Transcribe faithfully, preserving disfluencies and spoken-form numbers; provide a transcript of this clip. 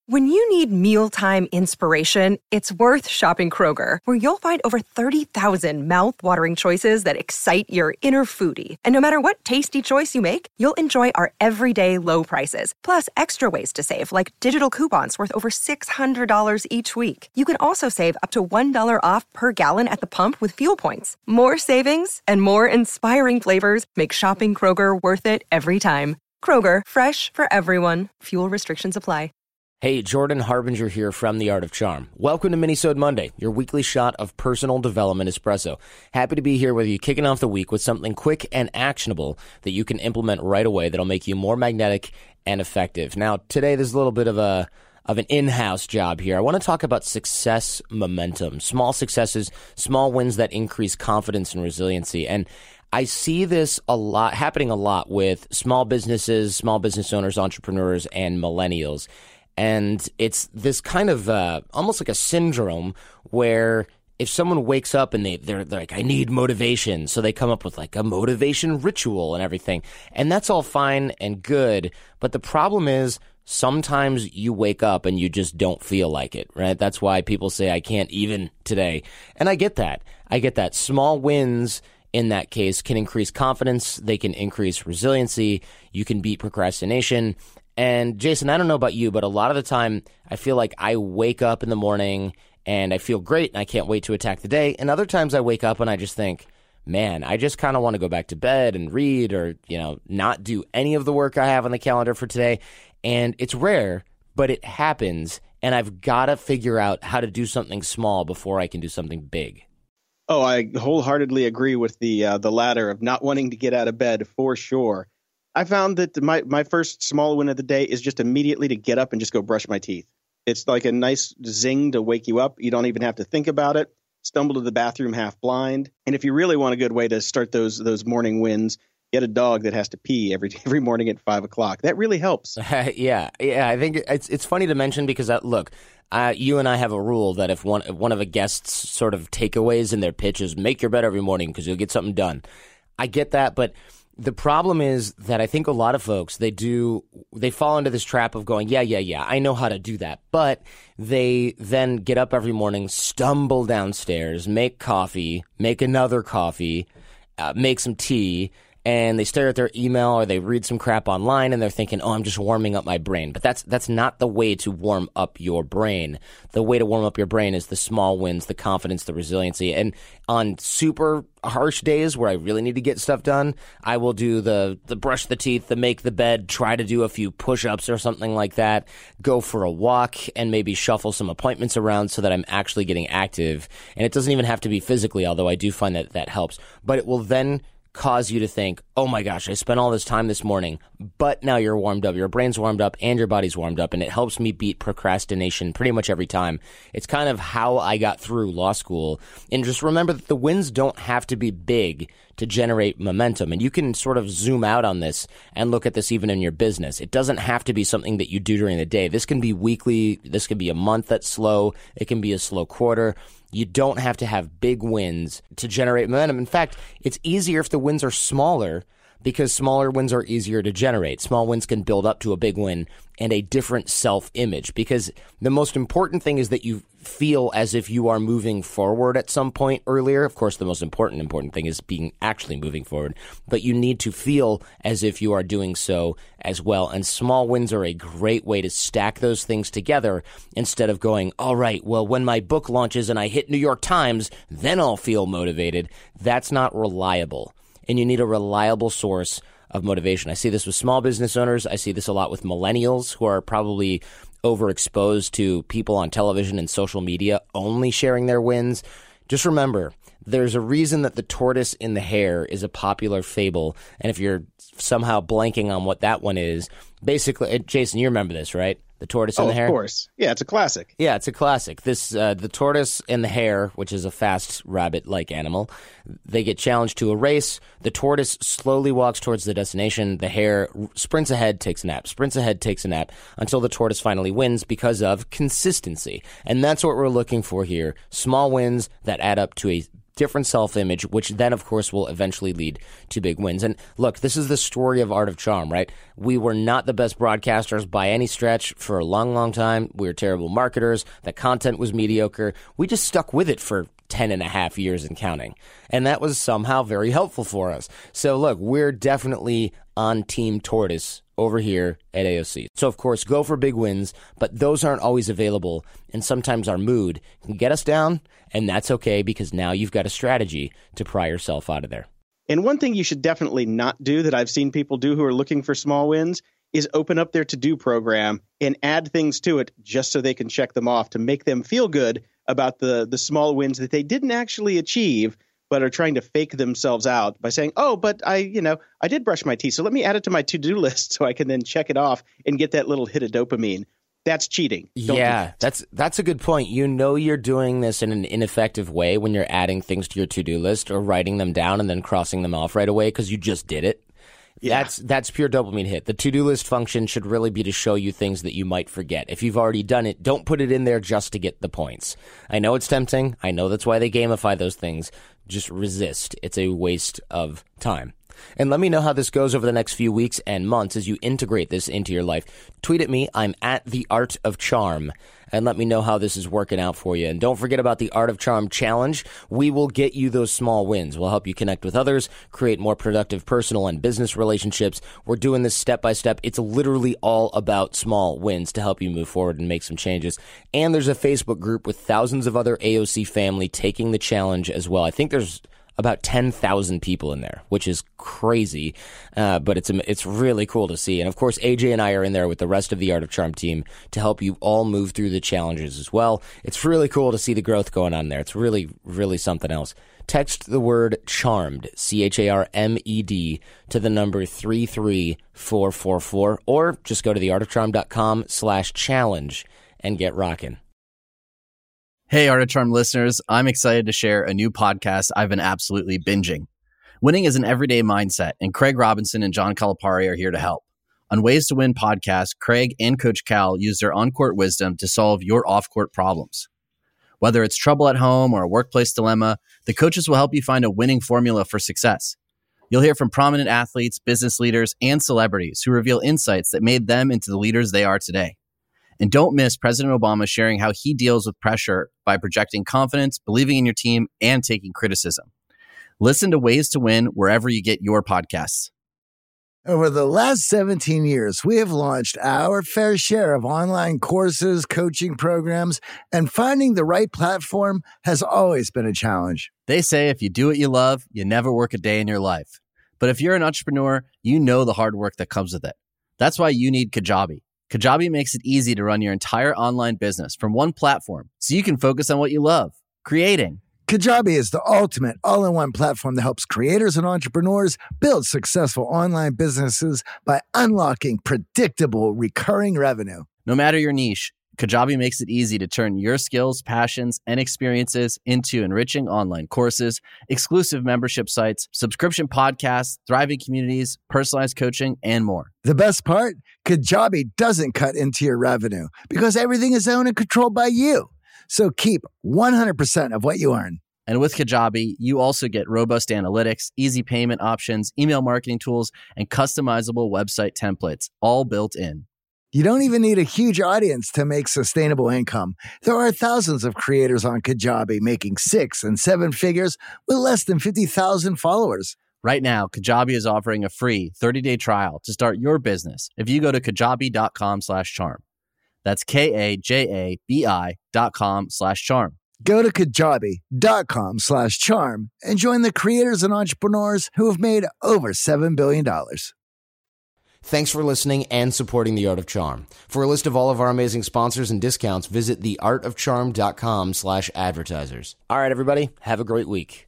When you need mealtime inspiration, it's worth shopping Kroger, where you'll find over thirty thousand mouth-watering choices that excite your inner foodie. And no matter what tasty choice you make, you'll enjoy our everyday low prices, plus extra ways to save, like digital coupons worth over six hundred dollars each week. You can also save up to one dollar off per gallon at the pump with fuel points. More savings and more inspiring flavors make shopping Kroger worth it every time. Kroger, fresh for everyone. Fuel restrictions apply. Hey, Jordan Harbinger here from The Art of Charm. Welcome to Minisode Monday, your weekly shot of personal development espresso. Happy to be here with you, kicking off the week with something quick and actionable that you can implement right away that'll make you more magnetic and effective. Now, today there's a little bit of a of an in-house job here. I want to talk about success momentum, small successes, small wins that increase confidence and resiliency. And I see this a lot, happening a lot with small businesses, small business owners, entrepreneurs, and millennials. And it's this kind of uh, almost like a syndrome where if someone wakes up and they, they're, they're like, I need motivation. So they come up with like a motivation ritual and everything. And that's all fine and good. But the problem is sometimes you wake up and you just don't feel like it, right? That's why people say, I can't even today. And I get that. I get that. Small wins in that case can increase confidence. They can increase resiliency. You can beat procrastination. And Jason, I don't know about you, but a lot of the time I feel like I wake up in the morning and I feel great and I can't wait to attack the day. And other times I wake up and I just think, man, I just kind of want to go back to bed and read or, you know, not do any of the work I have on the calendar for today. And it's rare, but it happens. And I've got to figure out how to do something small before I can do something big. Oh, I wholeheartedly agree with the uh, the latter of not wanting to get out of bed for sure. I found that my, my first small win of the day is just immediately to get up and just go brush my teeth. It's like a nice zing to wake you up. You don't even have to think about it. Stumble to the bathroom half blind. And if you really want a good way to start those those morning wins, get a dog that has to pee every every morning at five o'clock. That really helps. yeah, yeah. I think it's it's funny to mention because, uh, look, uh, you and I have a rule that if one, if one of a guest's sort of takeaways in their pitch is make your bed every morning because you'll get something done. I get that, but the problem is that I think a lot of folks, they do, they fall into this trap of going, yeah, yeah, yeah, I know how to do that. But they then get up every morning, stumble downstairs, make coffee, make another coffee, uh, make some tea, and they stare at their email or they read some crap online and they're thinking, oh, I'm just warming up my brain. But that's that's not the way to warm up your brain. The way to warm up your brain is the small wins, the confidence, the resiliency. And on super harsh days where I really need to get stuff done, I will do the, the brush the teeth, the make the bed, try to do a few push-ups or something like that, go for a walk and maybe shuffle some appointments around so that I'm actually getting active. And it doesn't even have to be physically, although I do find that that helps. But it will then cause you to think, oh my gosh, I spent all this time this morning, but now you're warmed up, your brain's warmed up, and your body's warmed up, and it helps me beat procrastination pretty much every time. It's kind of how I got through law school. And just remember that the wins don't have to be big to generate momentum, and you can sort of zoom out on this and look at this even in your business. It doesn't have to be something that you do during the day. This can be weekly, this could be a month that's slow, it can be a slow quarter. You don't have to have big wins to generate momentum. In fact, it's easier if the wins are smaller because smaller wins are easier to generate. Small wins can build up to a big win and a different self-image because the most important thing is that you feel as if you are moving forward at some point earlier. Of course, the most important important thing is being actually moving forward, but you need to feel as if you are doing so as well. And small wins are a great way to stack those things together instead of going, all right, well, when my book launches and I hit New York Times, then I'll feel motivated. That's not reliable. And you need a reliable source of motivation. I see this with small business owners. I see this a lot with millennials who are probably overexposed to people on television and social media only sharing their wins. Just remember, there's a reason that the tortoise in the hare is a popular fable. And if you're somehow blanking on what that one is, basically, Jason, you remember this, right? The tortoise oh, and the hare? Of course. Yeah, it's a classic. Yeah, it's a classic. This uh, the tortoise and the hare, which is a fast rabbit-like animal, they get challenged to a race. The tortoise slowly walks towards the destination. The hare sprints ahead, takes a nap, sprints ahead, takes a nap, until the tortoise finally wins because of consistency. And that's what we're looking for here. Small wins that add up to a different self-image, which then, of course, will eventually lead to big wins. And look, this is the story of Art of Charm, right? We were not the best broadcasters by any stretch for a long, long time. We were terrible marketers. The content was mediocre. We just stuck with it for ten and a half years and counting. And that was somehow very helpful for us. So look, we're definitely on Team Tortoise over here at A O C. So of course, go for big wins, but those aren't always available. And sometimes our mood can get us down, and that's okay because now you've got a strategy to pry yourself out of there. And one thing you should definitely not do that I've seen people do who are looking for small wins is open up their to-do program and add things to it just so they can check them off to make them feel good about the the small wins that they didn't actually achieve, but are trying to fake themselves out by saying, oh, but I, you know, I did brush my teeth, so let me add it to my to-do list so I can then check it off and get that little hit of dopamine. That's cheating. Don't yeah, do that. that's that's a good point. You know you're doing this in an ineffective way when you're adding things to your to-do list or writing them down and then crossing them off right away because you just did it. Yeah. That's that's pure dopamine hit. The to-do list function should really be to show you things that you might forget. If you've already done it, don't put it in there just to get the points. I know it's tempting. I know that's why they gamify those things. Just resist. It's a waste of time. And let me know how this goes over the next few weeks and months as you integrate this into your life. Tweet at me. I'm at The Art of Charm. And let me know how this is working out for you. And don't forget about the Art of Charm Challenge. We will get you those small wins. We'll help you connect with others, create more productive personal and business relationships. We're doing this step by step. It's literally all about small wins to help you move forward and make some changes. And there's a Facebook group with thousands of other A O C family taking the challenge as well. I think there's about ten thousand people in there, which is crazy, uh, but it's it's really cool to see. And of course, A J and I are in there with the rest of the Art of Charm team to help you all move through the challenges as well. It's really cool to see the growth going on there. It's really, really something else. Text the word CHARMED, C H A R M E D, to the number three three four four four, or just go to theartofcharm.com slash challenge and get rocking. Hey, Art of Charm listeners, I'm excited to share a new podcast I've been absolutely binging. Winning is an everyday mindset, and Craig Robinson and John Calipari are here to help. On Ways to Win podcast, Craig and Coach Cal use their on-court wisdom to solve your off-court problems. Whether it's trouble at home or a workplace dilemma, the coaches will help you find a winning formula for success. You'll hear from prominent athletes, business leaders, and celebrities who reveal insights that made them into the leaders they are today. And don't miss President Obama sharing how he deals with pressure by projecting confidence, believing in your team, and taking criticism. Listen to Ways to Win wherever you get your podcasts. Over the last seventeen years, we have launched our fair share of online courses, coaching programs, and finding the right platform has always been a challenge. They say if you do what you love, you never work a day in your life. But if you're an entrepreneur, you know the hard work that comes with it. That's why you need Kajabi. Kajabi makes it easy to run your entire online business from one platform so you can focus on what you love, creating. Kajabi is the ultimate all-in-one platform that helps creators and entrepreneurs build successful online businesses by unlocking predictable recurring revenue. No matter your niche, Kajabi makes it easy to turn your skills, passions, and experiences into enriching online courses, exclusive membership sites, subscription podcasts, thriving communities, personalized coaching, and more. The best part? Kajabi doesn't cut into your revenue because everything is owned and controlled by you. So keep one hundred percent of what you earn. And with Kajabi, you also get robust analytics, easy payment options, email marketing tools, and customizable website templates, all built in. You don't even need a huge audience to make sustainable income. There are thousands of creators on Kajabi making six and seven figures with less than fifty thousand followers. Right now, Kajabi is offering a free thirty-day trial to start your business if you go to kajabi.com slash charm. That's K-A-J-A-B-I dot com slash charm. Go to kajabi.com slash charm and join the creators and entrepreneurs who have made over seven billion dollars. Thanks for listening and supporting The Art of Charm. For a list of all of our amazing sponsors and discounts, visit theartofcharm.com slash advertisers. All right, everybody, have a great week.